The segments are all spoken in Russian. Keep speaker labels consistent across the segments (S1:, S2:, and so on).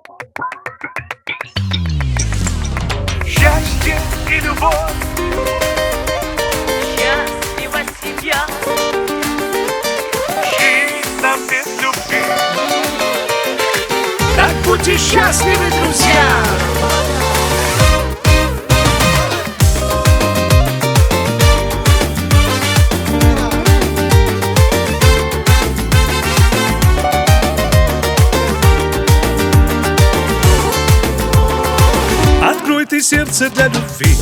S1: Счастье и любовь,
S2: Счастлива семья,
S1: жизнь нам без любви. Так будьте счастливы, друзья. Открой ты сердце для любви,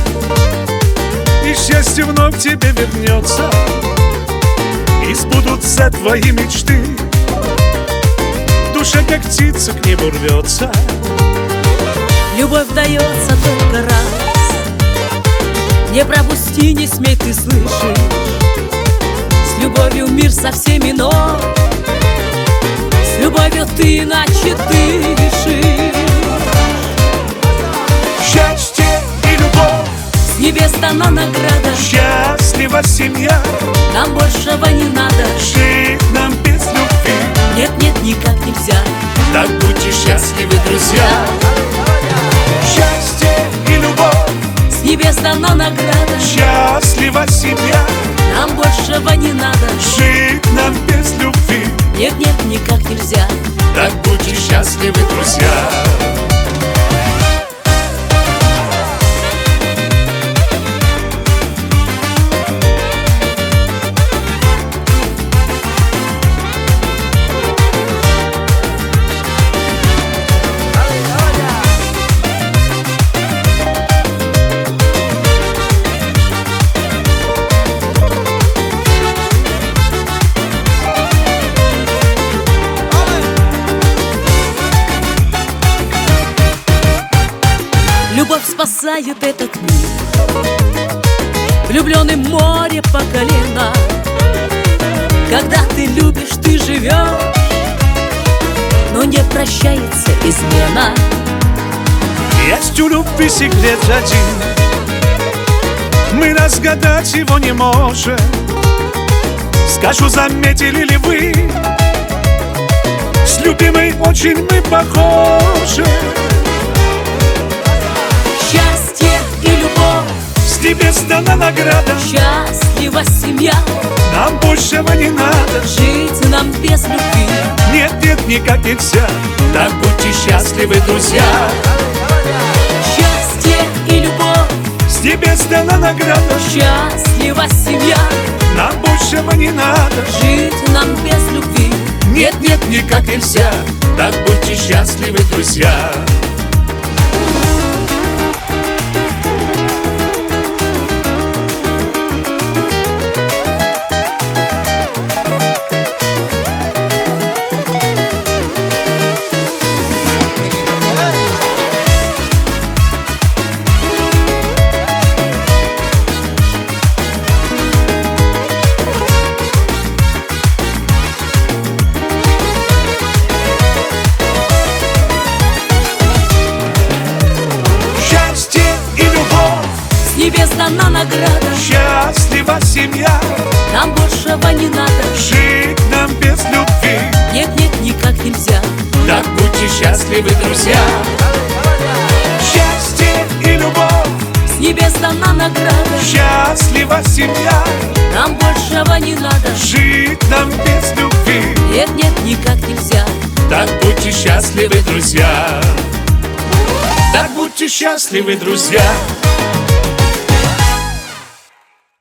S1: и счастье вновь тебе вернется, и сбудутся твои мечты. Душа, как птица, к небу рвется.
S2: любовь дается только раз. Не пропусти, не смей, ты слышишь? С любовью мир совсем иной, с любовью ты иначе дышишь.
S1: Счастье и любовь,
S2: С небес дана награда,
S1: счастлива семья.
S2: нам большего не надо.
S1: Жить нам без любви,
S2: Нет, нет, никак нельзя.
S1: так будьте счастливы, друзья. Счастье и любовь,
S2: С небес дана награда,
S1: счастлива семья.
S2: нам большего не надо.
S1: Жить нам без любви,
S2: Нет, нет, никак нельзя.
S1: так будьте счастливы, друзья.
S2: Любовь спасает этот мир, влюбленный в море по колено. Когда ты любишь, ты живешь, но не прощается измена.
S1: Есть у любви секрет один, мы разгадать его не можем. Скажу, заметили ли вы, с любимой очень мы похожи.
S2: Счастье и любовь,
S1: С небес дана награда,
S2: счастлива семья,
S1: нам большего не надо.
S2: жить нам без любви.
S1: Нет, нет, никак нельзя, так будьте счастливы, друзья.
S2: Счастье и любовь,
S1: С небес дана награда,
S2: счастлива семья,
S1: нам большего не надо.
S2: жить нам без любви.
S1: Нет, нет, никак нельзя, так будьте счастливы, друзья.
S2: С небес дана награда,
S1: Счастлива семья,
S2: нам большего не надо.
S1: жить нам без любви.
S2: Нет, нет, никак нельзя.
S1: Так будьте счастливы, друзья. Счастье и любовь,
S2: С небес дана награда,
S1: счастлива семья.
S2: нам большего не надо.
S1: Жить нам без любви.
S2: Нет, нет, никак нельзя.
S1: Так будьте счастливы, друзья. Так будьте счастливы, друзья.